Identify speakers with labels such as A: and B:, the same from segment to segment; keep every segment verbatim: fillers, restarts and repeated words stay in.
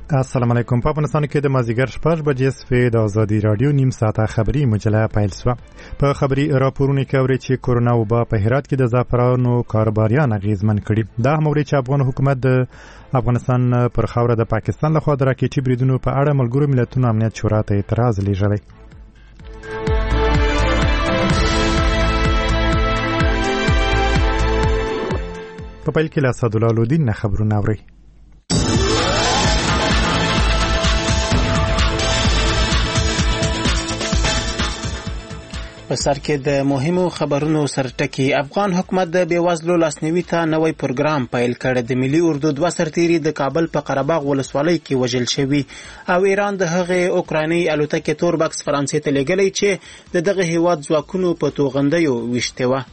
A: السلام علیکم. په افغانستان کې د مازیګر شپږ بجې صفې د ازادي رادیو نیم ساعته خبري مجله پیل شوه. په خبري راپورونه کې اوري چې کورونا وبا په هرات کې د زعفرانو کاروباریان اغیزمن کړي. دا هم اوري چې افغان حکومت د افغانستان پر خاوره د پاکستان لخوا د راکټي بریدونو په اړه ملګرو ملتونو امنیت شورا ته اعتراض لېږلی. په پیل کې له اسدالله لودین نه خبرونه اوري.
B: په سر کې د مهمو خبرونو سرټکی. افغان حکومت د بیوزلو لاسنیوي ته نوی پروګرام پیل کړ. د ملي اردو دوه سرتیري د کابل په قره باغ ولسوالۍ کې وژل شوي او ایران د هغې اوکرایني الوتکې تور بکس فرانسې ته لیږلی چې د دغه هیواد ځواکونو په توغندیو ویشتې وه.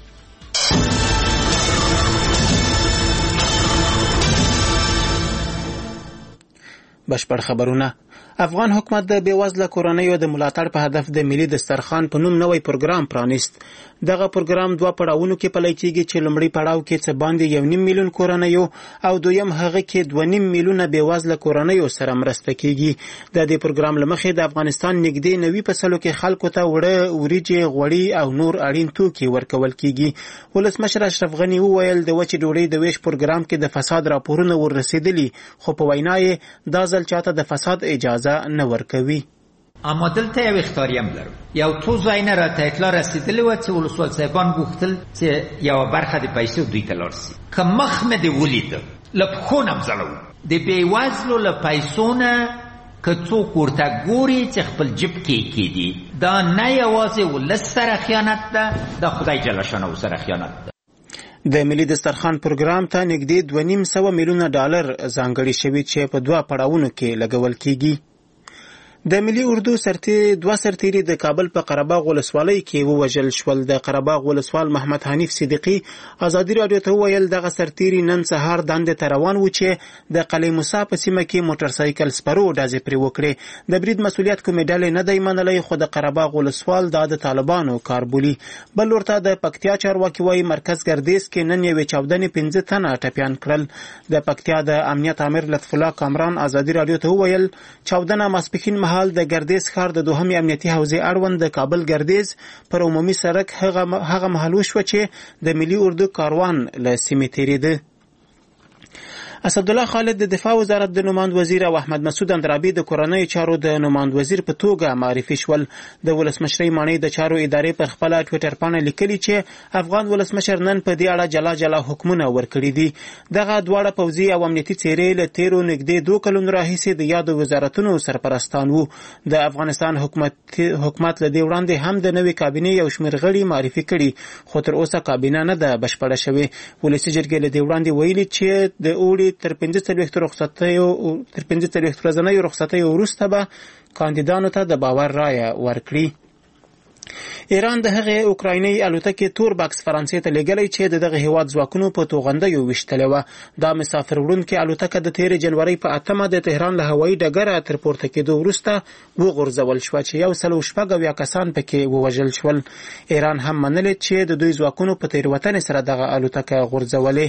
B: بشپړ خبرونه. افغان حکومت د بیوزله کورنیو د ملاتړ په هدف د ملي دسترخوان په نوم نوی پروګرام پرانیست. دغه پروګرام دوه پړاوونو کې پلی کېږي چې لومړی پړاو کې څه باندې یو نیم میلیون کورنیو او دویم هغه کې دوه نیم میلیونه بیوزله کورنیو سره مرسته کېږي. د دې پروګرام له مخې د افغانستان نږدې نوي فصلو کې خلکو ته وړه وریجې، غوړي او نور اړین توکي ورکول کېږي. ولسمشر اشرف غني وویل د وچې ډوډۍ د ویش پروګرام کې د فساد راپورونه ورسېدلي، خو په وینا یې دا ځل چاته د فساد اجازه نه ورکوي.
C: اما دلته یو اختیاری هم لرو. یو څو ځایونه راته اطلاع رسېدلې وه چې ولسوال صاحبان غوښتل چې یوه برخه د پیسو دوی ته لاړ شي. که مخ مې دې ولیده له پښو نه مځړو د بېوزلو له پیسو نه که څوک ورته ګوري چې خپل جیب کې کېدي، دا نه یوازې ولس سره خیانت ده، د خدای جل شانه سره خیانت ده.
B: د ملي دسترخوان پروګرام ته نږدې دوه نیم سوه میلیونه ډالر ځانګړي شوي چې په دوه پړاوونو کې لګول کېږي. د ملي اردو سرتیري دوه سرتیري د کابل په قره باغ ولسوالۍ کې ووژل شول. د قره باغ ولسوال محمد حنیف صدیقي ازادي راډیو ته وویل دغه سرتیري نن سهار دندې ته روان و چې د قلعه موسی په سیمه کې موټر سایکل سپرو ډزې پرې وکړې. د برید مسؤلیت کومې ډلې نه دی منلی، خو د قره باغ ولسوال دا د طالبانو کار بولي. بل ورته د پکتیا چارواکي وایي مرکز ګردیز کې نن یوې چاودنې پنځه تنه ټپیان کړل. د پکتیا د امنیت امیر لطف الله کامران ازادي راډیو ته وویل چاودنه ماسپښین مهال د ګردیز ښار د دوهمې امنیتي حوزې اړوند د کابل ګردیز پر عمومي سړک هغه هغه مهال وشوه چې د ملي اردو کاروان له سیمې تېرېده. اسدالله خالد د دفاع وزارت د نوماند وزیر او احمد مسعود اندرابي د کورنۍ چارو د نوماند وزیر په توګه معرفي شول. د ولسمشرۍ ماڼۍ د چارو ادارې پر خپله ټویټر پاڼه لیکلي چې افغان ولسمشر نن په دې اړه جلا جلا حکمونه ورکړي دي. دغه دواړه پوځي او امنیتي څېرې له تېرو نږدې دوه کلونو راهیسې د یادو وزارتونو سرپرستان وو. د افغانستان حکومت حکومت له دې وړاندې هم د نوې کابینې یو شمېر غړي معرفي کړي، خو تر اوسه کابینه نه ده بشپړه شوې. ولسي جرګې له دې وړاندې ویلي چې د اوړي تر پنځه څلوېښتو رخصتیو تر پنځه څلوېښت ورځنیو رخصتیو وروسته به کاندیدانو ته د باور رایه ورکړي. ایران د هغې اوکرایني الوتکې تور بکس فرانسې ته لیږلی چې د دغه هیواد ځواکونو په توغندیو ویشتلې وه. دا مسافر وړونکې الوتکه د تېرې جنورۍ په اتمه د تهران له هوایي ډګره تر پورته کېدو وروسته وغورځول شوه چې یو سل او شپږ اویا کسان پکې ووژل شول. ایران هم منلې چې د دوی ځواکونو په تېروتنې سره دغه الوتکه غورځولې.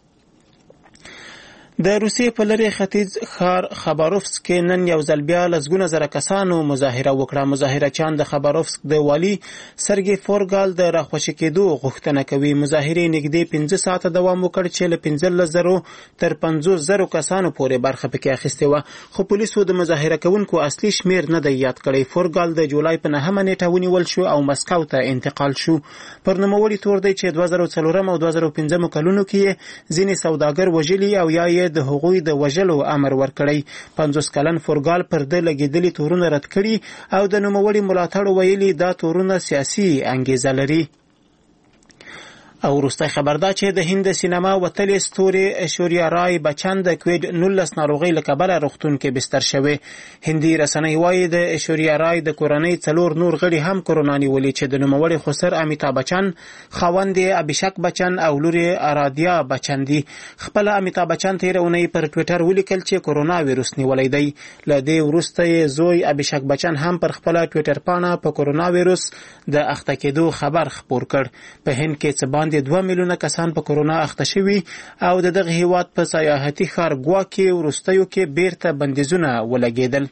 B: د روسیې په لرې ختیځ ښار خباروفسک کې نن یو ځل بیا لسګونه زره کسانو مظاهره وکړه. مظاهرچیان د خباروفسک د والي سرګي فورګال د راخوشي کېدو غوښتنه کوي. مظاهرې نږدې پنځه ساعته دوام وکړ چې له پنځلس زرو تر پنځوس زرو کسانو پورې برخه پکې اخیستې وه، خو پولیسو د مظاهره کوونکو اصلي شمیر نه دی یاد کړی. فورګال د جولای په نهمه نیټه ونیول شو او مسکو ته انتقال شو. پر نوموړي تور دی چې دوه زره څلورم او دوه زره پنځم کلونو کې ځینې سوداګر وژلي او یا یې د هغوی د وژلو امر ورکړی. پنځوس کلن فورګال پر ده لګېدلي تورونه رد کړي او د نوموړي ملاتړو ویلي دا تورونه سیاسي انګیزه لري. او وروستی خبر دا چې د هند سینما وتلې ستورې ایشوریا رای بچن د کوویډ نولس ناروغۍ له کبله روغتون کې بستر شوې. هندي رسنۍ وایي د ایشوریا رای د کورنۍ څلور نور غړي هم کرونا نیولې چې د نوموړي خسر امیتابھ بچن، خاوند یې ابھیشک بچن او لور یې ارادیا بچن دي. خپله امیتابھ بچن تېره اونۍ پر ټویټر ولیکل چې کرونا ویروس نیولی دی. له دې وروسته یې زوی ابھیشک بچن هم پر خپله ټویټر پاڼه په کرونا ویروس د اخته کېدو خبر خپور کړ. په هند کې څه باندې باندې دوه میلیونه کسان په کورونا اخته شوي او د دغه هیواد په سیاحتي ښار ګوا کې وروستیو کې بیرته بندیزونه ولګېدل.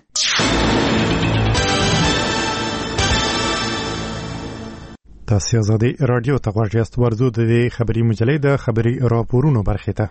A: تاسو آزادي رادیو ته غواړئ چې ورزو د خبري مجلې د خبري راپورونو برخه ته.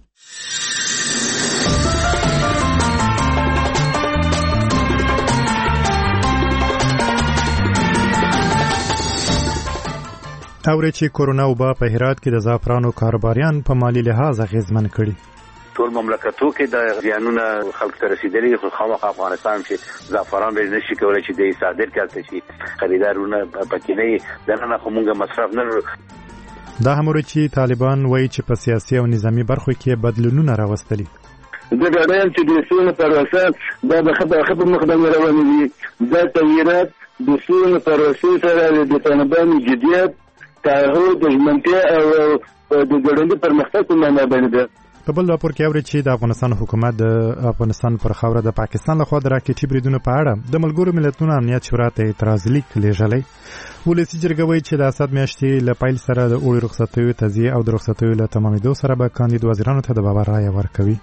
A: اورې چې کورونا وبا په هرات کې د زعفرانو کاروباریان په مالی لحاظ اغیزمن کړي.
D: ټول مملکتو کې د زیانونه خلک ته رسیدلي خو خامخا افغانستان چې زعفران به نشي کولای چې د صادر کړي شي خریدارونه پکې نه دنه خو موږ مصرف نه.
A: دا هم ورته چې طالبان وایي چې په سیاسي او نظامی برخو کې بدلونونه راوستلي.
E: د ډاډه چې د سیمې پروسه دا د خبره خبره مخدم روانې دي. دا تغیرات د سیمې پروسه سره د طالبانو جديت تعهد د ژمنتیا او د ګډوډۍ پرمختګ په معنا باندې.
A: په بل راپور کې اوري چې د افغانستان حکومت د افغانستان پر خاوره د پاکستان لخوا د راکټي بریدونو په اړه د ملګرو ملتونو امنیت شورا ته اعتراض لیک لېږلی. ولسي جرګه وایي چې د اسد میاشتې له پیل سره د اوړي رخصتیو تضیع او د رخصتیو له تمامېدو سره به کاندید وزیرانو ته د باور رایه ورکوي.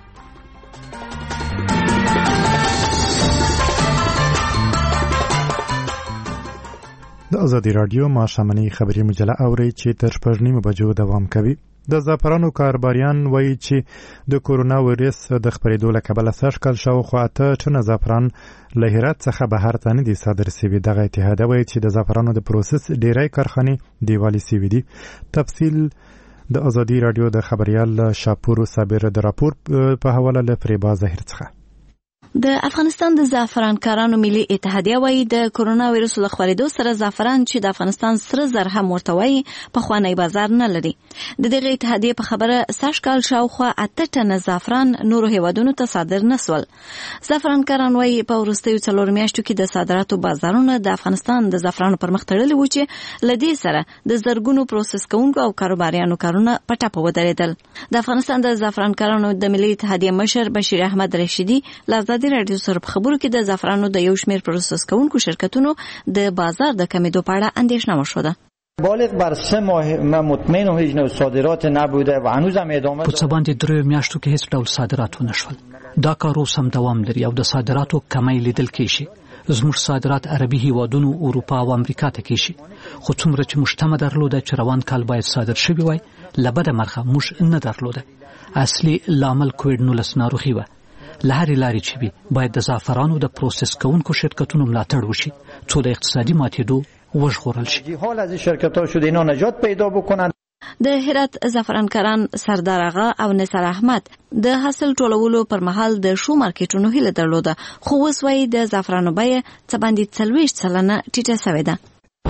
A: د آزادي رادیو ماښامنۍ خبري مجله اوري چې تر شپږ نیمو بجو دوام کوي. د زعفرانو کاروباریان وایي چې د کورونا وایرس د خپرېدو له کبله سږ کال شاوخوا اته ټنه زعفران له هرات څخه بهر ته نه دي صادر سوي. دغه اتحاد وایي چې د زعفرانو د پروسس ډیری کارخانې دیوالي سوي دي. تفصیل د آزادي رادیو د خبريال شاپور صابر د راپور په حواله له فریبا ظاهر څخه.
F: د افغانستان د زعفران کارانو ملي اتحادیه وایي د کورونا وایرس له خپرېدو سره زعفران چې د افغانستان سره زر هم ورته وایي په خوانی بازار نه لري. د دغه اتحادیه په خبره سږ کال شاوخوا اته ټنه زعفران نورو هیوادونو ته صادر نه سول. زعفران کاران وایي په وروستیو څلور میاشتو کې د صادراتو بازارونه د افغانستان د زعفرانو پر مخ تړلي وو چې له دې سره د زرګونو پروسس کوونکو او کاروباریانو کارونه په ټاپه ودرېدل. د افغانستان د زعفران کارانو د ملي اتحادیه مشر بشیر احمد رشیدي له د رادیو سره په خبرو کې د زعفرانو د یو شمېر پروسس کوونکو شرکتونو د بازار د کمیدو په اړه اندېښنه وشوده.
G: بالغ بر سه ماه ما مطمئن هیچ نوع صادرات نبوده و هنوزم ادامه
H: په څه باندې درې میاشتو کې هیڅ ډول صادرات ونه شول. دا کار اوس هم دوام لري او د صادراتو کمی لیدل کېږي. زموږ صادرات عربي هیوادونو اروپا او امریکا ته کېږي. خو څومره چې موږ تمه درلوده چې روان کال باید صادر شوی وای له بده مرغه موږ نه درلوده. اصلي لامل کووډ نولس ناروغي وه. لهاري لاري چې وي باید د زعفرانو د پروسس کوونکو شرکتونو ملاتړ وشي څو د اقتصادي ماتېدو وژغورل شي.
G: حال از شرکت‌ها شده اینا نجات پیدا بکنن.
F: د هرات زعفرانکاران سردار آغا او نصر احمد د حاصل ټولولو پر مهال د شو مارکیټونو هیله درلوده خو اوس وايي د زعفرانو بیه څه باندې څلوېښت سلنه ټیټه شوې ده.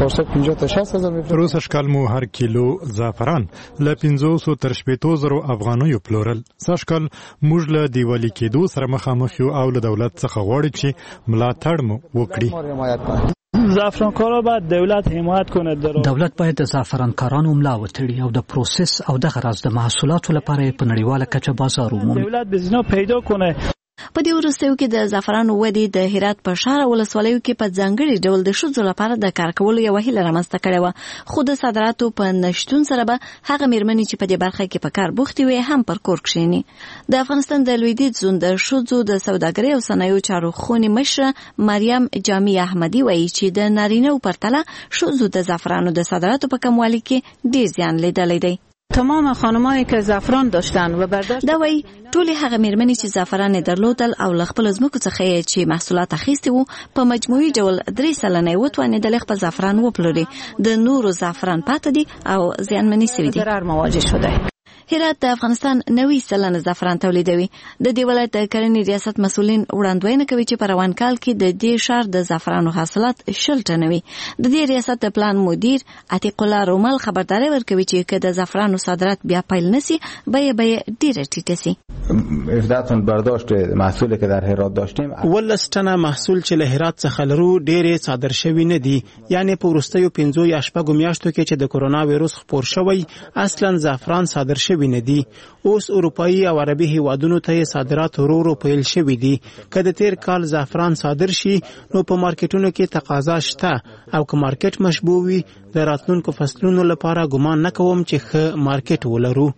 A: روسه شکل مو هر کیلو زعفران له پنځوسو تر شپېتو زرو افغانیو پلورل. سږکال موږ له دیوالي کېدو سره مخامخ یو او له دولت څخه غواړي چې ملاتړ مو وکړي.
I: زعفرانکارا باید دولت حمایت کنه.
H: دولت باید د زعفرانکارانو ملا وتړي او د پروسس او د غرض د محصولاتو لپاره په نړیواله کچه بازار ومومي.
I: دولت بزنس پیدا کنه.
F: په دې وروستیو کې د زعفرانو ودې د هرات په ښار ولسوالیو کې په ځانګړي ډول د ښځو لپاره د کار کولو یوه هیله رامنځته کړې وه خو د صادراتو په نشتون سره به هغه میرمنې چې په دې برخه کې په کار بوختې وي هم پر کور کښېني. د افغانستان د لویدیځ زون د ښځو د سوداګرۍ او صنایعو چارو خونې مشره مریم جامی احمدي وایي چې د نارینه‌و پرتله ښځو د زعفرانو د صادراتو په کموالي کې ډېر زیان لیدلی دی.
J: تمام خانمانی که زعفران داشتن و برداشت
F: دا وایي ټولې هغه میرمنې چې زعفران یې درلودل او له خپلو ځمکو څخه یې چې محصولات اخیستي وو په مجموعي ډول درې سلنه یې وتوانېدلې خپل زعفران وپلوري. د نورو زعفران پاتې دي او زیانمنې سوي دي.
J: ضرر مواجه شده.
F: هرات د افغانستان نوي سلنه زعفران تولیدوي. د دې ولایت د کرنې ریاست مسؤلین وړاندوینه کوي چې په روان کال کې د دې ښار د زعفرانو حاصلات شل ټنه وي. د دې ریاست د پلان مدیر عتیق الله رومل خبرداري ورکوي چې که د زعفرانو صادرات بیا پیل نسی بیه به ډیره ټیټه سي.
G: افداتون برداشت محصولی که در هرات داشتیم
B: ولس ټنه محصول چې له هرات څخه لرو ډیره صادر شوی نه دي. یعنی په وروستیو پنځو یا شپږو میاشتو کې چې د کورونا وایرس خپور شوی اصلا زعفران صادر شوی شوي نه دي. اوس اروپایي او عربي هیوادونو ته صادرات ورو ورو پیل شوي دي. که د تیر کال زعفران صادر شي نو په مارکیټونو کې تقاضا شته او که مارکیټ مشبوع وي د راتلونکو فصلونو لپاره ګمان نه کوم چې ښه مارکیټ ولرو.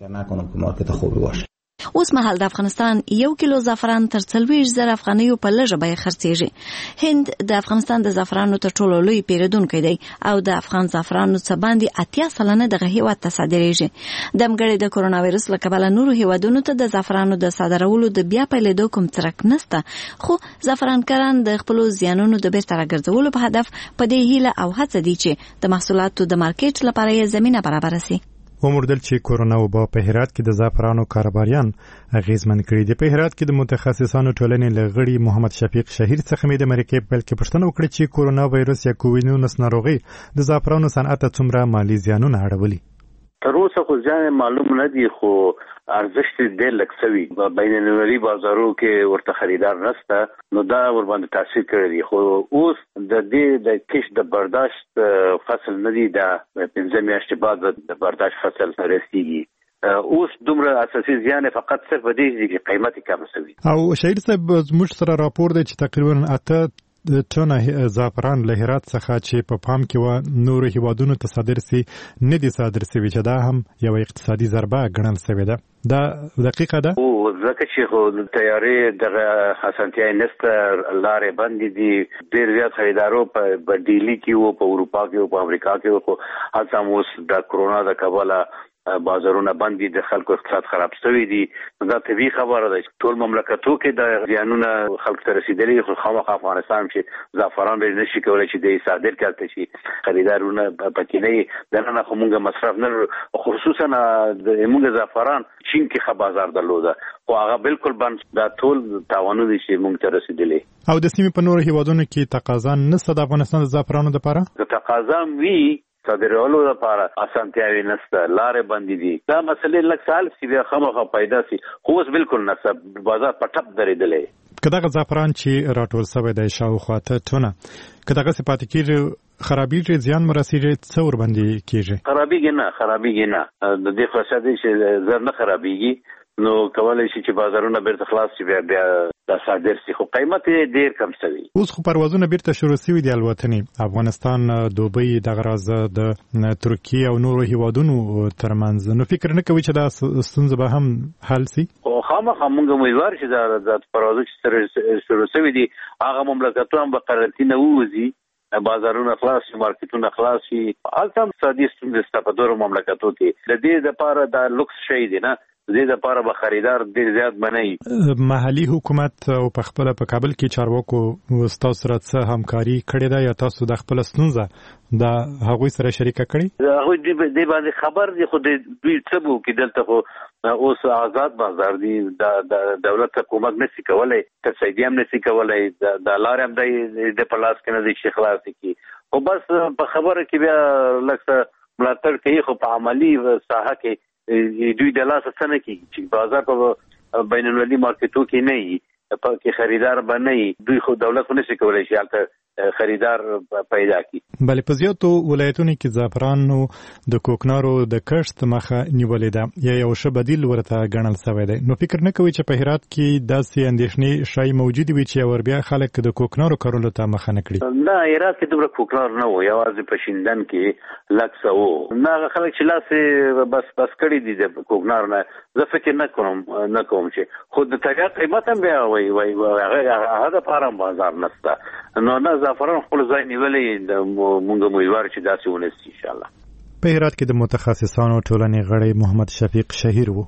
F: اوس مهال د افغانستان یو کیلو زعفران تر څلوېښت زره افغانیو په لږه بیه خرڅېږي. هند د افغانستان د زعفرانو تر ټولو لوی پیرودونکی دی او د افغان زعفرانو څخه باندې اتیا سلنه دغه هیواد ته صادریږي. د همګړې د کرونا وایرس له کبله نورو هیوادونو ته د زعفرانو د صادرولو د بیا پیلېدو کوم څرک نشته، خو زعفرانکاران د خپلو زیانونو د بیرته راګرځولو په هدف په دې هیله او هڅه دي چې د محصولاتو د مارکیټ لپاره یې زمینه برابره سي.
A: وموردل چې کورونا وبا په هرات کې د زعفرانو کاروباریان اغیزمن کړي دي. په هرات کې د متخصصانو ټولنې لغړي محمد شفیق شهیر څخه مې د مرکې بلکې پښتنه وکړه چې کورونا وایرس یا کووډ نولس ناروغي د زعفرانو صنعت ته څومره مالی زیانونه اړولي.
D: تر اوسه خو ځان معلوم نه دي، خو ارزښت ډېر لږ سوي. بین المللي بازارو کې ورته خریدار نشته، نو دا ور باندې تاثیر کړی. خو اوس د دې د کښ د برداشت فصل نه دی، دا پنځه میاشتې بعد د برداشت فصل رسیږي. اوس دومره اساسي زیان فقط صرف د دې چې قیمت کم سوي.
A: او شهید صاحب زموږ سره راپور دی چې تقریبا اته د ټنه زعفران له هرات څخه چې په پام کې و نور هیوادونو ته صادر سي نه دي صادر سوي، چې دا هم یو اقتصادي ضربه ګڼل سوې ده. دا دقیقه ده؟
D: او ځکه چې خو تیارې دغه اسانتیاوې نشته، لارې بندې دي. ډېر زیات خریدارو په ډیلي کې وو، په اروپا کې وو، په امریکا کې وو، خو هلته هم اوس د کرونا د کبله بازارونه بند دي، د خلکو اقتصاد خراب شوی دي. دا طبیعي خبره ده چې ټول مملکتو کې د زیانونه خلکو ته رسیدلي، خو خامخا افغانستان چې زعفران به نشي کولی چې د صادر کړي شي. خریدارونه پکې نه دننه خو مونږ مصرف نه، خصوصا د مونږ زعفران چین کې ښه بازار درلوده، خو هغه بالکل بند. دا ټول تاوانونه دي چې مونږ ته رسیدلي.
A: او د سیمې په نورو هیوادونو کې تقاضا نشته د افغانستان د زعفرانو لپاره؟
D: د تقاضا وی صادرولو لپاره اسانتیاوې نشته، لارې بندې دي. دا مسلې لږ سال سی بیا خامخا پیدا سي، خو اوس بالکل نشته، بازار په ټپ درېدلی.
A: که دغه زعفران چې راټول سوی دی شاوخوا ته ټونه که دغسې پاتې کېږي خرابېږي، زیان مو رسېږي، څه ورباندې کېږي؟
D: خرابېږي نه، خرابېږي نه. د دې خاصه دی چې زر نه خرابېږي، نو کولای شي چې بازارونه بیرته خلاص شي، بیا بیا د صادر شي، خو قیمت یې ډېر کم شوی.
A: اوس خو پروازونه بیرته شروع شوي دي الوتنې، افغانستان، دوبۍ، دغه راز د ترکیې او نورو هیوادونو ترمنځ. نو فکر نه کوي چې دا ستونزه به هم حل شي؟
D: خو خامخا موږ امیدوار چې دا پروازونه چې شروع شوي دي هغه مملکتونه هم به قرنطینه ووځي، بازارونه خلاص شي، مارکیټونه خلاص شي. هلته هم اقتصادي ستونزې شته په دغو مملکتو کې. د دې دپاره دا لوکس شی دی نه، د دې لپاره به خریدار ډېر زیات بنئ.
A: محلي حکومت او په خپله په کابل کې چارواکو ستاسو سره څه همکاري کړې ده یا تاسو د خپله ستونزه د هغوی سره شریکه کړې؟
D: هغوی دې باندې خبر دي، خو دوی څه به وکړي دلته، خو اوس آزاد بازار دی، د دولت حکومت نشي کولی، تصدیه هم نشي کولی، د لارې هم دی د په لاس کې نه دی چې خلاص کړي. خو بس په خبره کې بیا لږ څه ملاتړ کوي، خو په عملي ساحه کې دوی د لاسه څه نه کېږي چې بازار په بین المللي مارکیټو کې نه وي، پکې خریدار به نه وي. دوی خو دولت خو نشي کولی چې هلته خریدار پیدا کړي.
A: بلې په زیاتو ولایتونو کې زعفرانو د کوکنارو د کښت مخه نیولې ده یا یو ښه بدیل ورته ګڼل شوی دی. نو فکر نه کوي چې په هرات کې داسې اندېښنې شای موجودې وي چې ور بیا خلک د کوکنارو کارولو ته مخه نه کړي؟
D: نه، هرات کې دومره کوکنار نه و، یوازې په شیندن کې لږ څه و. نه، هغه خلک چې لاس بس بس کړي دي د کوکنار نه، زه فکر نه کوم نه کوم چې خو د تریاق قیمت هم بیا وایي وایي هغه دپاره هم بازار نشته. نو نه، زعفران خپل ځای نیولی، مونږ امیدوار چې داسې ونه شي انشاءالله.
A: په هرات کې د متخصصانو ټولنې غړی محمد شفیق شهیر و.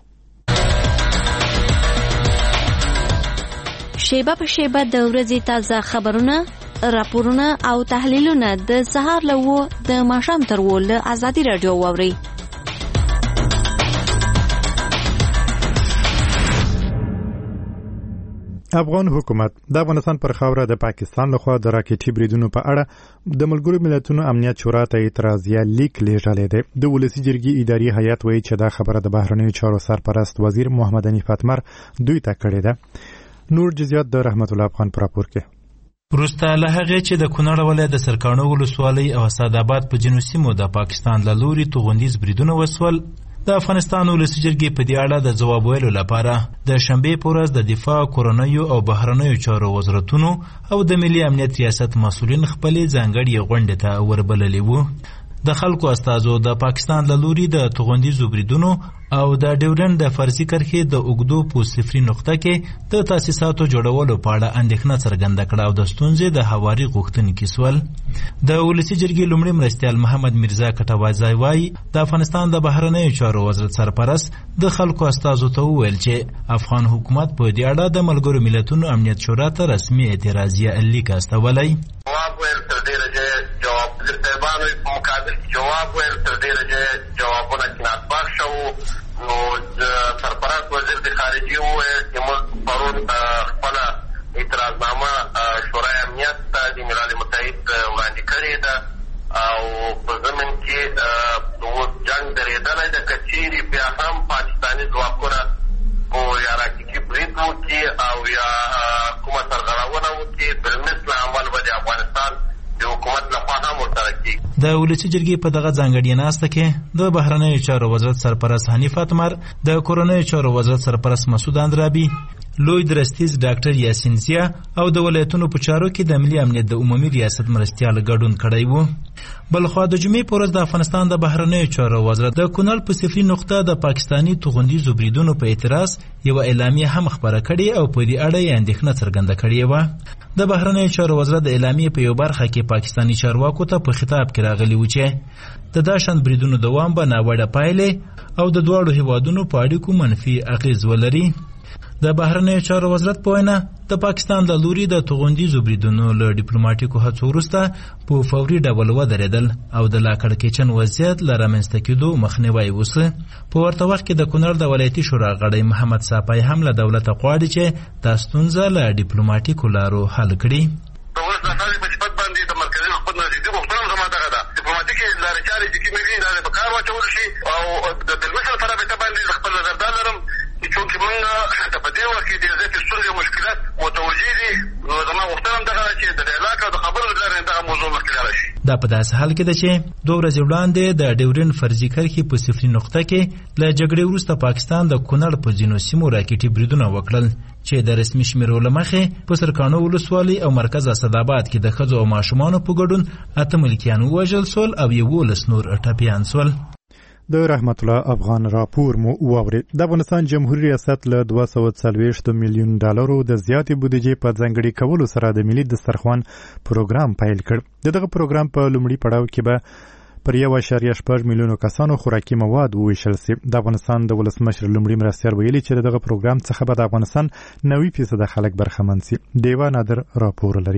F: شیبه په شیبه د ورځې تازه خبرونه، راپورونه او تحلیلونه د سهار له اوه د ماښام تر اوه له ازادي راډیو واورئ.
A: افغان حکومت د افغانستان پر خاوره د پاکستان لخوا د راکټي بریدونو په اړه د ملګرو ملتونو امنیت شورا ته اعتراضیه لیک لیږلی دی. د ولسي جرګې اداري هیئت وایي چې دا خبره د بهرنیو چارو سرپرست وزیر محمد حنیف اتمر دوی ته کړې ده. نور جزئیات د رحمت الله افغان په راپور کې.
K: وروسته له هغې چې د کونړ ولایت د سرکاڼو ولسوالۍ او اسداباد په ځینو سیمو د پاکستان له لوري توغندیز بریدونه وسول، د افغانستان ولسي جرګې په دې اړه د ځواب ویلو لپاره د شنبې په ورځ د دفاع، کورنیو او بهرنیو چارو وزارتونو او د ملي امنیت ریاست مسؤلین خپلې ځانګړې غونډې ته وربللي وو. د خلکو استازو د پاکستان له لوري د توغندیزو بریدونو او د ډیورنډ د فرضي کرښې د اوږدو په صفري نقطه کې د تاسیساتو جوړولو په اړه اندېښنه څرګنده کړه او د ستونزې د هواري غوښتونکي سول. د ولسي جرګې لومړي مرستیال محمد میرزا کټوازی وایي د افغانستان د بهرنیو چارو وزارت سرپرست د خلکو استازو ته وویل چې افغان حکومت په دې اړه د ملګرو ملتونو امنیت شورا ته رسمي اعتراضیه لیک استولی.
L: جواب ویل تر ډېره چې جواب د طالبانو په مقابل جواب ویل تر ډېره چې جوابونه قناعت بخش وو. نو د سرپرست وزیر د خارجي وویل چې موږ پرون خپله اعتراضنامه شورای امنیت ته د ملل متحد وړاندې کړې ده او په ضمن کې اوس جنګ درېدلی ده. که چیرې بیا هم پاکستاني ځواکونه او یا راکټي برید وکړي او یا کومه سرغړونه وکړي بالمثل عمل به د افغانستان د حکومت لخوا هم ورسره کېږي.
K: د ولسي جرګې په دغه ځانګړې ناسته کې د بهرنیو چارو وزارت سرپرست حنیف اتمر، د کورنیو چارو وزارت سرپرست مسعود اندرابي، لوی درستیز ډاکټر یاسین زیا او د ولایتونو په چارو کې د ملي امنیت د عمومي ریاست مرستیال ګډون کړی وو. بلخوا د جمعې په ورځ د افغانستان د بهرنیو چارو وزارت د کونړ په صفري نقطه د پاکستاني توغندیزو بریدونو په اعتراض یو اعلامیه هم خپره کړې او په دې اړه یې اندېښنه څرګنده کړې وه. د بهرنیو چارو وزارت د اعلامیې په یو برخه کې پاکستاني چارواکو ته په خطاب کې راغلي و چې د داشند بریدونو دوام به ناوړه پایلې او د دواړو هیوادونو په اړیکو منفي اغیز ولري. د بهرنیو چارو وزارت په وینا د پاکستان له لوري د توغندیزو بریدونو له ډیپلوماټیکو هڅو وروسته په فوري ډول ودرېدل او د لا کړکېچن وضعیت له رامنځته کېدو مخنیوی وسو. په ورته وخت کې د کونړ د ولایتي شورا غړی محمد صافی هم له دولته غواړي چې دا ستونزه له ډیپلوماټیکو لارو حل کړي.
L: د ولس د اساسي په صفت باندې د مرکزي حکومت نزدیکي غوښتنه هم زما دغه ده، ډیپلوماټیکې لارې چارې چې کومې دي دا په کار واچول شي او د بالمثل په رابطه باندې خپل نظر دا لرم چې چونکې موږ د په دې وخت کې ډېر زیاتې ستونزې او مشکلات متوجه دي، نو زما غوښتنه هم دغه ده چې د ډایلاګ او د خبرو له لارې دغه موضوع مخکې لاړه شي.
K: دا په داسې حال کې ده چې دوه ورځې وړاندې د ډیورنډ فرضي کرښې په صفري نقطه کې له جګړې وروسته پاکستان د کونړ په ځینو سیمو راکټي بریدونه وکړل چې د رسمي شمیرو له مخې په سرکانو ولسوالۍ او مرکز اسداباد کې د ښځو او ماشومانو په ګډون اته ملکیان ووژل سول او یولس نور ټپیان سول.
A: د رحمت الله افغان راپور مو واورید. د افغانستان جمهوریت ریاست له دوه سوه څلوېښت میلیون ډالرو د زیاتې بودیجې په ځانګړي کولو سره د ملي دسترخوان پروګرام پیل کړ. د دغه پروګرام په لومړي پړاو کې به پر یو اعشاریه شپږ میلیونو کسانو خوراکي مواد وویشل سي. د افغانستان د ولسمشر لومړي مرستیال ویلي چې دغه پروګرام څخه به د افغانستان نوي فیصده خلک برخمن سي. دیوا نادر راپور لري.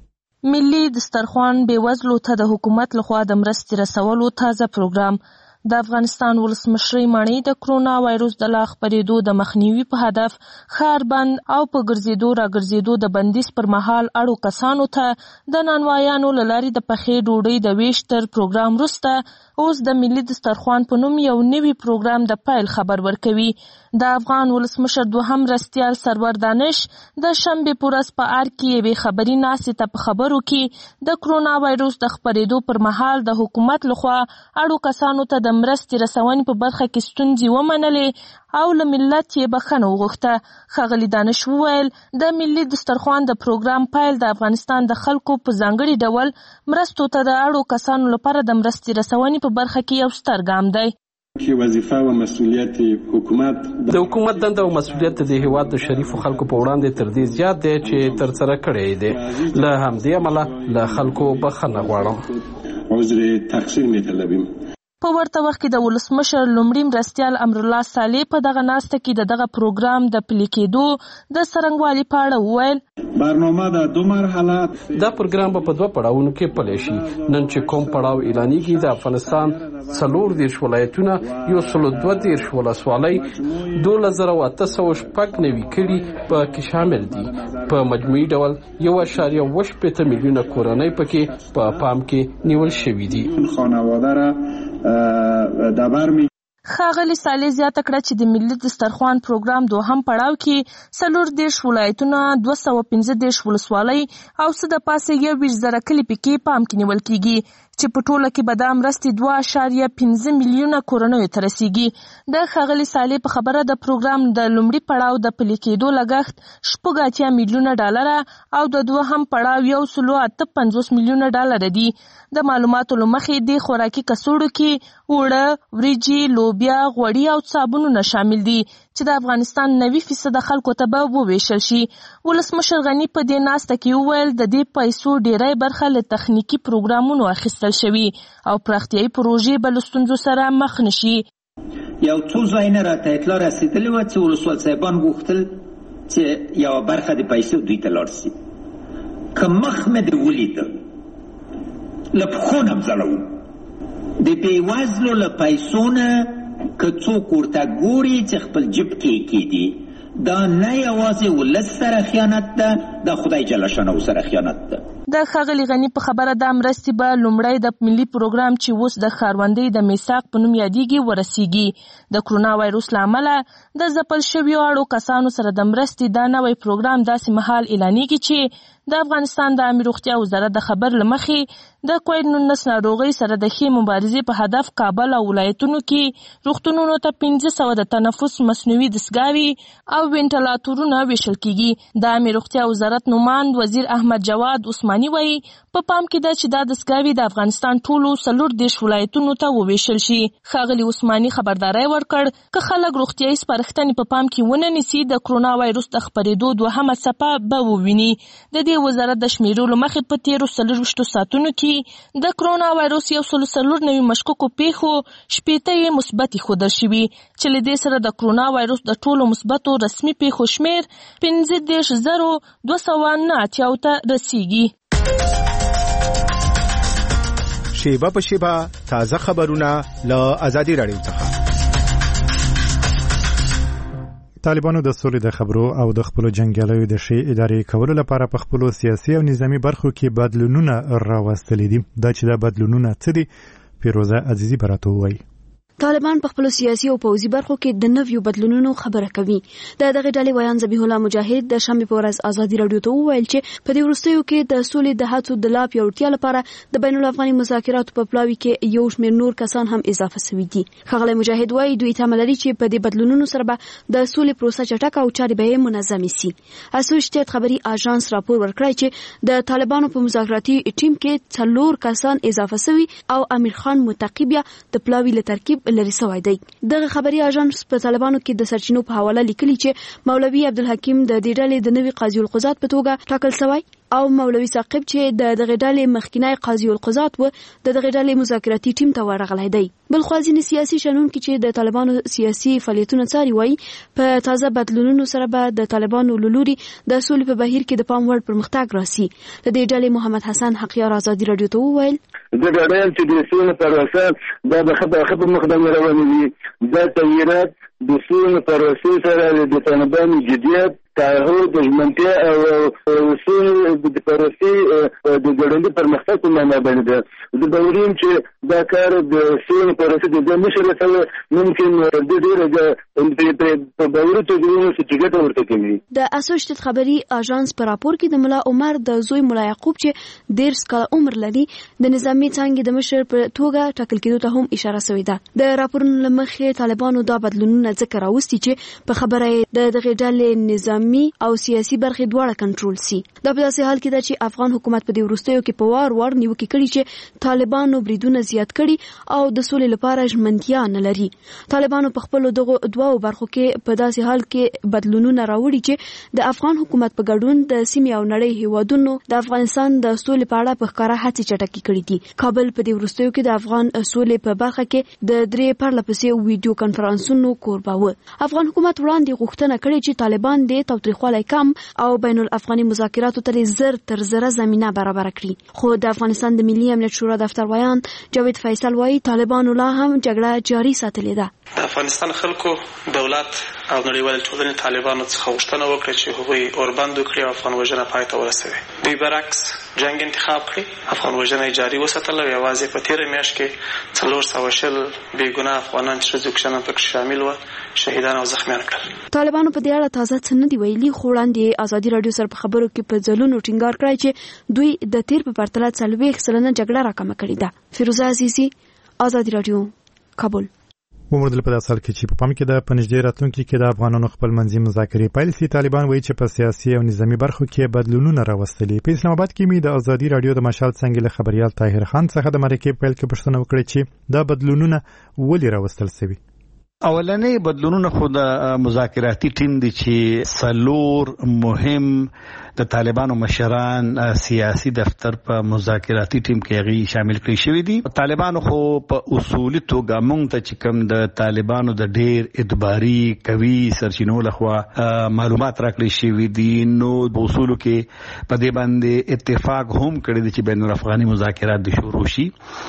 M: ملي دسترخوان بېوزلو ته د حکومت لخوا د مرستې رسولو تازه پروګرام د افغانستان ولسمشرۍ ماڼۍ د کرونا وایروس د لا خپرېدو د مخنیوي په هدف ښار بند او په ګرځېدو راګرځېدو د بندیز پر مهال اړو کسانو ته د نانوایانو له لارې د پخې ډوډۍ د ویش تر پروګرام وروسته اوس د ملي دسترخوان په نوم یو نوي پروګرام د پیل خبر ورکوي. د افغان ولسمشر دوهم مرستیال سرور دانش د شنبې په ورځ په ار کې یوې خبري ناستې ته په خبرو کې د کرونا وایروس د خپرېدو پر مهال د حکومت لخوا اړو کسانو ته د مرستې رسونې په برخه کې ستونزې ومنلې او له ملت یې بخښنه وغوښته. ښاغلي دانش وویل د ملي دسترخوان د پروګرام پیل د افغانستان د خلکو په ځانګړي ډول مرستو ته د اړو کسانو لپاره د مرستې رسونې په برخه کې یو ستر ګام دی.
N: کې وظیفه او مسؤلیت حکومت
O: د حکومت دنده او مسؤلیت د هیواد د شریفو خلکو په وړاندې تر دې زیات دی چې تر سره کړی دی. له همدې امله له خلکو بخښنه غواړم.
N: عذر تقصیر می‌طلبیم.
M: په ورته وخت کې د ولسمشر لومړي مرستیال امرالله صالح په دغه ناسته کې د دغه پروګرام د پلي کېدو د څرنګوالي په اړه وویل.
N: برنامه د دو مرحله
O: دا پروګرام به په دوه پړاوونو کې پلی شي. نن چې کوم پړاو اعلانېږي د افغانستان څلور دېرش ولایتونه یو سل دوه دېرش ولسوالۍ دولس زره اته سوه شپږ نوي کلي په کې شامل دي. په مجموعي ډول یو اعشاریه اوه شپېته میلیونه کورنۍ پکې په پام کې نیول شوي دي.
N: خانواده را دبر می
M: ښاغلي صالح زیاته کړه چې د ملي دسترخوان پروګرام دوهم پړاو کې څلور دېرش ولایتونه دوه سوه پنځه دېرش ولسوالۍ او څه د پاسه یو ویشت زره کلي پکې پام کې نیول کېږي. چې په ټوله کې به دا مرستې دوه اعشاریه پنځه میلیونه کورنیو ته رسیږي. د ښاغلي صالح په خبره د پروګرام د لومړي پړاو د پلي کېدو لګښت شپږ اتیا میلیونه ډالره او د دوهم پړاو یو سلو اته پنځوس میلیونه ډالره دي. د معلوماتو له مخې د خوراکي کڅوړو کې اوړه، وریجې، لوبیا، غوړي او صابونونه شامل دي چې د افغانستان نوي فیصده خلکو ته به وویشل شي. ولسمشر غني په دې ناسته کې وویل د دې پیسو ډیری برخه له تخنیکي پروګرامونو اخیستل شوي او پراختیایي پروژې به له ستونزو سره مخ نشي.
C: یو څو ځایونه راته اطلاع رسېدلې وه چې ولسوال صاحبان غوښتل چې یوه برخه د پیسو دوی ته لاړ شي. که مخ مې دې ولیده له پښو نه م ځړوو د بېوزلو له پیسو نه که څوک ورته ګوري چې خپل جیب کې کېږي دا نه یوازې ولس سره خیانت ده، د خدای جل شانه سره خیانت ده.
M: د ښاغلي غني په خبره دا مرستې به لومړی د ملي پروګرام چې اوس د ښاروندۍ د میثاق په نوم یادیږي ورسیږي. د کرونا وایروس له امله د ځپل شویو اړو کسانو سره د مرستې دا نوی پروګرام داسې مهال اعلانیږي چې د افغانستان د عامه روغتیا وزارت د خبر له مخې د کووډ نولس ناروغۍ سره د ښې مبارزې په هدف کابل او ولایتونو کې روغتونونو ته پنځه سوه د تنفس مصنوعي دستګاوې او وینټیلاتورونه ویشل کیږي. د عامه روغتیا وزارت نوماند وزیر احمد جواد عثماني وایي په پام کې ده چې دا دستګاوې د افغانستان ټولو څلور دېرش ولایتونو ته وویشل شي. ښاغلي عثماني خبرداری ورکړ که خلک روغتیایي سپارښتنې په پام کې ونه نیسي د کرونا وایروس د خپرېدو دوهمه څپه به وویني. د دې وزارت د شمیرو له مخې په تیرو څلرویشتو ساعتونو کې د کرونا وایروس یو سل څلور نوي مشکوکو پیښو شپېته یې مثبتې ښودل شوي چې له دې سره د کرونا وایروس د ټولو مثبتو رسمي پیښو شمیر پنځه دېرش زرو دوه سوه نه اتیاو ته رسیږي.
P: شیبه په شیبه تازه خبرونه له ازادي راډیو څخه.
A: طالبانو د سولې د خبرو او د خپلو جنګیالیو د ښې ادارې کولو لپاره په خپلو سیاسي او نظامي برخو کې بدلونونه راوستلي دي. دا چې دا بدلونونه څه دي فیروزه عزیزي به راته ووایي.
Q: طالبان په خپل سیاسي او پوځي برخو کې د نویو بدلونونو خبره کوي. د دغه ډلې ویان ذبیح الله مجاهد د شنبې په ورځ ازادي راډیو ته وویل چې په دې وروستیو کې د سولې د هڅو د لا پیاوړتیا لپاره د بین الافغاني مذاکراتو په پلاوي کې یو شمېر نور کسان هم اضافه شوي دي. ښاغلی مجاهد وایي دوی تمه لري چې په دې بدلونونو سره به د سولې پروسه چټکه او چارې به یې منظمې سي. اسوسییټډ خبري اژانس راپور ورکړی چې د طالبانو په مذاکراتي ټیم کې څلور کسان اضافه شوي او امیر خان متقی بیا د پلاوي له ترکیب لري شوی دی. دغه خبري اژانس په طالبانو کې د سرچینو په حواله لیکلي چې مولوي عبدالحکیم د دې ډلې د نوي قاضي القضات په توګه ټاکل شوی او مولوي ثاقب چې د دغه ډلې مخکینی قاضي القضات و د دغه ډلې مذاکراتي ټیم ته ورغلی دی. بل خو ځینې سیاسي شنونکي چې د طالبانو سیاسي فعالیتونه څاري وایي په تازه بدلونونو سره به د طالبانو له لوري د سولې په بهیر کې د پام وړ پرمختګ راسي. د دې ډلې محمد حسن حقیار ازادي راډیو ته وویل
E: د ډاډایم چې د سولې پروسه دا د خبرو مقدمه روانه دي دا تغییرات د سولې پروسې سره د طالبانو جديت تعهد د ژمنتیا او سولې د پروسې د ګډوډۍ پرمختګ په معنا باندې ده. د باوریم چې دا کار د سولې پروسې د مشر سره ممکن د ډیره په باور ته د سټیګټ ورته کوي.
Q: د اسوسییټډ خبري اژانس په راپور کې د ملا عمر د زوی ملا یعقوب چې ډیر سکه عمر لري د نظامی څنګه د مشر په توګه ټاکل کېدو ته هم اشاره شوې ده. د راپورونو لمخې طالبانو دا بدلونونه ذکر راوستي چې په خبره د دغه ډلې نظام او سیاسي برخې دواړه کنټرول سي. دا په داسې حال کې ده چې افغان حکومت په دې وروستیو کې په وار وار نیوکې کړي چې طالبانو بریدونه زیات کړي او د سولې لپاره ژمنتیا نه لري. طالبانو په خپل دغه دوو برخو کې په داسې حال کې بدلونونه راوړي چې د افغان حکومت په ګډون د سیمې او نړۍ هیوادونو د افغانستان د سولې په اړه په ښکاره هڅې چټکې کړې دي. کابل په دې وروستیو کې د افغان سولې په برخه کې د درې پرله پسې ویډیو کانفرنسونو کوربه و. افغان حکومت وړاندې غوښتنه کړې چې طالبان د تاوتریخوالی کم او بین الافغاني مذاکراتو ته زر تر زره زمینه برابر کړي. خو د افغانستان د ملي امنیت شورا دفتر ویان جاوید فیصل وایي طالبانو لا هم جګړه جاري ساتلې ده.
R: د افغانستان خلکو دولت او نړیوال ټولنې طالبانو څخه غوښتنه وکړه چې هغوی اوربند وکړي او افغان وژنه پای ته ورسوي. دوی برعکس جنگ انتخاب کړي، افغان وژنه جاري وساتله. یوازې په تیره میاشت کې څلور سوه شل بې ګناه افغانان چې ښځې کشران پکې شامل وو شهیدان او زخمیان کړل.
Q: طالبانو په دې اړه تازه څه نه دي ویلي، خو وړاندې ازادي راډیو سره په خبرو کې په ځلونو ټینګار کړی چې دوی د تیر په پرتله څلوېښت سلنه جګړه راکمه کړې ده. فیروزه عزیزي، ازادي راډیو، کابل.
A: ومردل په داسال کې چې په پام کې د پنځډیر راتلونکو کې د افغانانو خپل منځي مذاکرې پیل سي. طالبان وایي چې په سیاسي او نظامی برخو کې بدلونونه راوستلي. په اسلام آباد کې می د ازادي راډیو د مشال څنګه له خبريال طاهر خان څخه د مرکې پیل کې پوښتنه وکړه چې دا بدلونونه ولې راوستل شوي.
S: اولنې بدلونونه خو د مذاکراتي ټیم دي چې سلور مهم د طالبانو مشران سیاسي دفتر په مذاکراتي ټیم کې غي شامل کړي شوی دي. طالبانو خو په اصولي توګه مونږ ته چې کوم د طالبانو د ډیر ادباري کوي سرچینو لخوا معلومات راکړي شوی دي، نو په اصولو کې په دې باندې اتفاق هم کړی دی چې بین الافغاني مذاکرات د شروع شي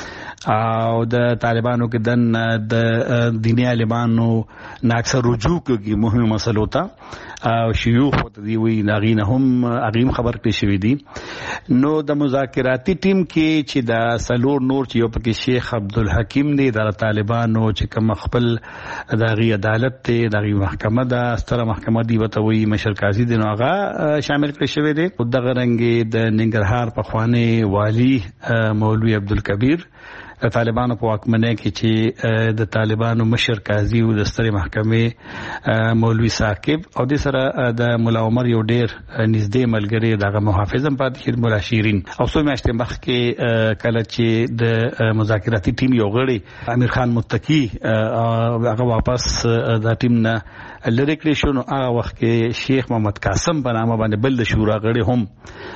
S: او د طالبانو کې دن د دیني عالمانو نه اکثر رجوع کوي مهمه مسلو ته او شيوخ ته دی وی ناغینه هم اغیم خبر کړی شوی دی. نو د مذاکراتي ټیم کې چې د سلور نور چې یو پکې شیخ عبدالحکیم دی د طالبانو چې کوم خپل د غي عدالت ته د غي محکمه د ستره محکمه دی وته وی مشر قاضي دی نو هغه شامل کړی شوی دی. د غرنګ د ننګرهار په خوانه والی مولوی عبدالکبیر د طالبانو په واکمنۍ کې چې د طالبانو مشر قاضي او د سترې محکمې مولوی ثاقب او د سره د مولا عمر یو ډیر نږدې ملګری دغه محافظ هم پاتې شي مولا شیرین او څو میاشتې مخکې کله چې د مذاکراتي ټیم یو غړی امیر خان متقی هغه واپس د ټیم نه لری کړی شو، نو هغه وخت کې شیخ محمد قاسم په نامه باندې بل د شورا غړي هم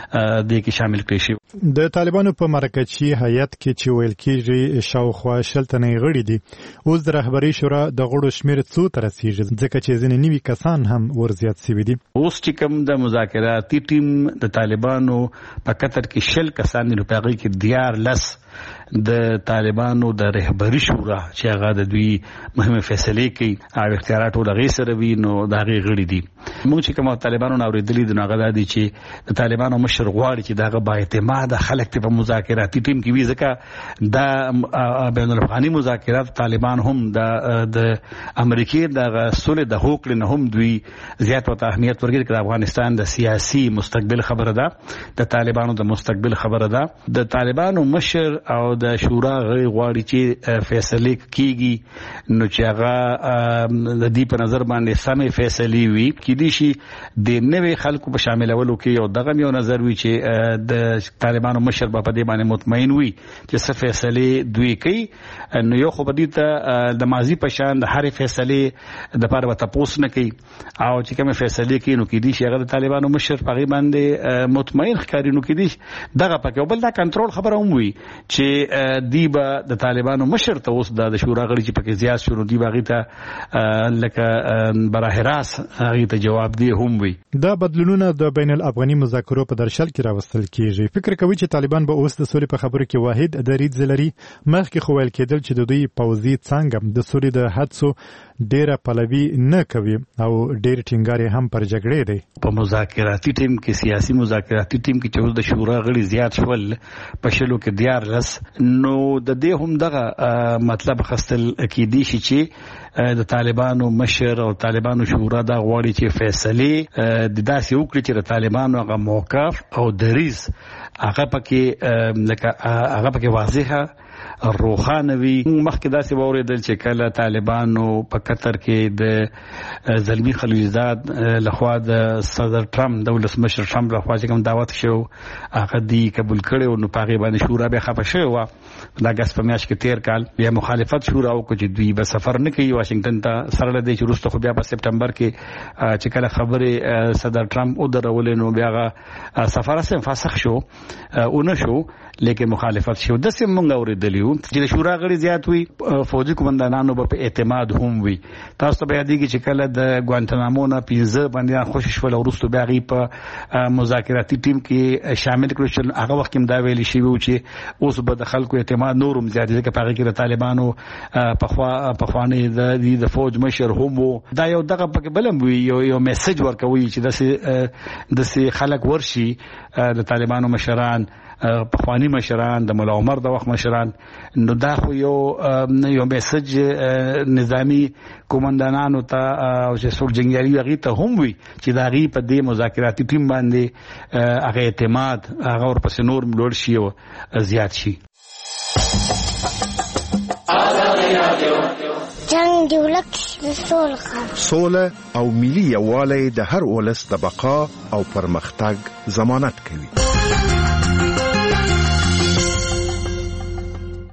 S: د کې شامل کړی شو.
A: د طالبانو په مرکزي هیئت کې چې ویل کېږي شاوخوا شل تنه غړي دي، اوس د رهبري شورا د غړو شمیر څو ته رسیږي ځکه چې ځینې نوي کسان هم ورزیات شوي دي.
S: اوس چې کوم د مذاکراتي ټیم د طالبانو په قطر کې شل کسان دي، په هغه کې دیار لس د طالبانو د رهبري شورا چې هغه د دوی مهمه فیصله کوي او اختیارات ولغې سره وي، نو دا غي غړي دي. موږ چې کوم طالبانو نو اوریدلې د ناغه دي چې د طالبانو مشر غواړي چې داغه با اعتماد خلک په مذاکراتي ټیم کې وي، ځکه دا بین الافغاني مذاکرات طالبان هم د د امریکای د صلح د هوکړې نه هم دوی زیات وته اهمیت ورکړي چې افغانستان د سیاسي مستقبل خبره ده، د طالبانو د مستقبل خبره ده. د طالبانو مشر او د شورا غړي غواړي چې فیصله کیږي نو چې هغه د دې په نظر باندې سمې فیصله وي کې دي شي د نوې خلکو په شاملولو کې یو دغه یو نظر وي چې د طالبانو مشر په دې باندې مطمئن وي چې څه فیصله دوی کوي. نو یو خو په دې ته د ماضي په شان د هر فیصله د پاره وته پوس نه کوي او چې کوم فیصله کوي نو کې دي چې هغه د طالبانو مشر په غي باندې مطمئن ښکاري، نو کې دي دغه پکې بل دا کنټرول خبره هم وي چې دی با د طالبانو مشر ته اوس د شورا غړي چې پکې زیات شروع دی باغی ته لکه براه راست هغه ته جواب دی هم وي.
A: دا بدلونونه د بین الافغاني مذاکرو په درشل کې راوستل کیږي. فکر کوي چې طالبان به اوس د سولې په خبرو کې واحد دریځ لري. مخکې خو ویل کېدل چې د دوی پوځي څنګه د سولې د حدسو ډیره پلوي نه کوي او ډیر ټینګار هم پر جګړې دی.
S: په مذاکراتي ټیم کې سیاسي مذاکراتي ټیم کې چې د شورا غړي زیات شول په شلو کې دیار لس، نو د دې هم دغه مطلب خستل کې دي چې د طالبانو مشر او طالبانو شورا دا غواړي چې فیصله د داسې وکړي چې د طالبانو هغه موقف او دریز هغه پکې لکه هغه پکې واضحه روخانه وي. مخکې داسې واوریدل چې کله طالبانو په قطر کې د زلمی خلیلزاد لخوا د صدر ټرمپ د ولسمشر ټرمپ لخوا چې کوم دعوت شو هغه دی قبول کړي او نو پاغي باندې شورا به خپه شوی و د اگست په میاشت کې تیر کال بیا مخالفت شورا وکړي چې دوی به سفر نه کوي واشنگټن ته، سره لدی چې وروسته خو بیا په سپټمبر کې چې کله خبره صدر ټرمپ او درولې نو بیا هغه سفر سم فسخ شو او نه شو لیکن مخالفت شو. د سیم مونږ اوریدل راغلي وو چې د شورا غړي زیات وي فوجي قومندانانو په اعتماد هم وي. تاسو ته یادېږي چې کله د ګوانتنامو نه پنځه باندې خوشی شول او وروسته بیا غي په مذاکراتي ټیم کې شامل کړو چې هغه وخت کې دا ویل شي چې اوس به د خلکو اعتماد نورم زیات دي، چې په هغه کې د طالبانو په خوا په خوانې د د فوج مشر هم وو. دا یو دغه پکې بلم وي یو یو میسج ورکوي چې د د خلک ورشي د طالبانو مشران په خواني مشران د مولا عمر د وخت مشران، نو دا خو یو یو میسج نظامی کومندانانو ته او چې څوک جنگیالي هغه ته هم وي چې دا غي په دې مذاکراتي ټیم باندې هغه اعتماد هغه ورپسې نور لوړ شي او زیات شي.
T: جنگ دی ولک سوله
P: سوله او ملي یووالی د هر ولس د بقا او پرمختګ ضمانت کوي.